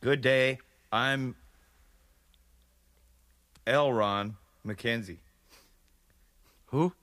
Good day. I'm L. Ron McKenzie. Who?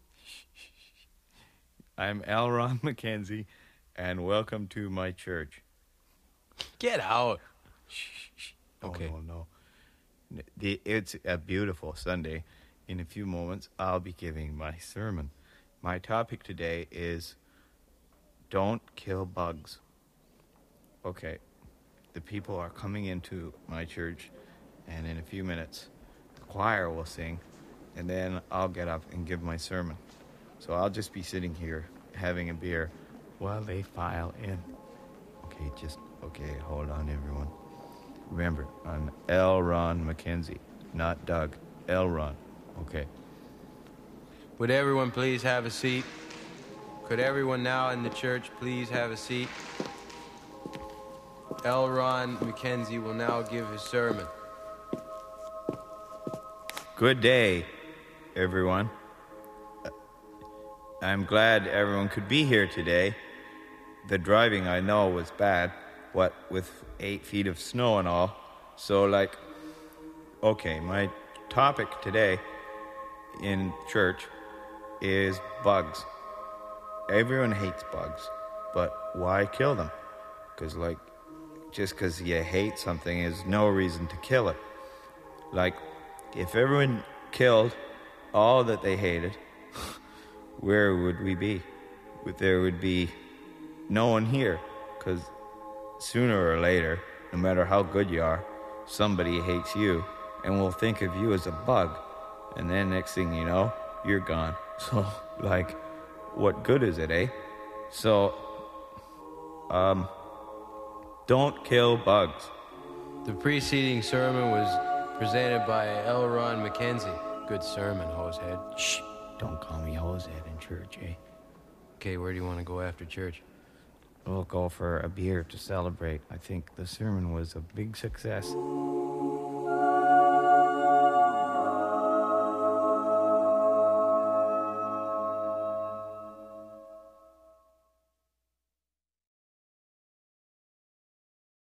I'm L. Ron McKenzie, and welcome to my church. Get out. Oh, Okay. no. It's a beautiful Sunday. In a few moments, I'll be giving my sermon. My topic today is don't kill bugs. Okay. The people are coming into my church, and in a few minutes, the choir will sing, and then I'll get up and give my sermon. So I'll just be sitting here having a beer while they file in. Okay, hold on, everyone. Remember, I'm L. Ron McKenzie, not Doug. L. Ron. Okay. Would everyone please have a seat? Could everyone now in the church please have a seat? L. Ron McKenzie will now give his sermon. Good day, everyone. I'm glad everyone could be here today. The driving, I know, was bad, with 8 feet of snow and all. So, okay, my topic today in church is bugs. Everyone hates bugs, but why kill them? Because, just because you hate something is no reason to kill it. If everyone killed all that they hated, where would we be? There would be no one here, because sooner or later, no matter how good you are, somebody hates you and will think of you as a bug, and then next thing you know, you're gone. So, what good is it, eh? So, don't kill bugs. The preceding sermon was presented by L. Ron McKenzie. Good sermon, hosehead. Shh, don't call me hosehead in church, eh? Okay, where do you want to go after church? We'll go for a beer to celebrate. I think the sermon was a big success.